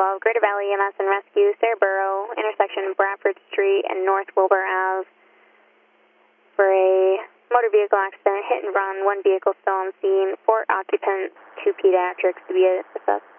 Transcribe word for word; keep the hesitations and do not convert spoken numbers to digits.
twelve, Greater Valley E M S and Rescue, Saraburo, intersection Bradford Street and North Wilbur Ave for a motor vehicle accident, hit and run, one vehicle still on scene, four occupants, two pediatrics to be assessed.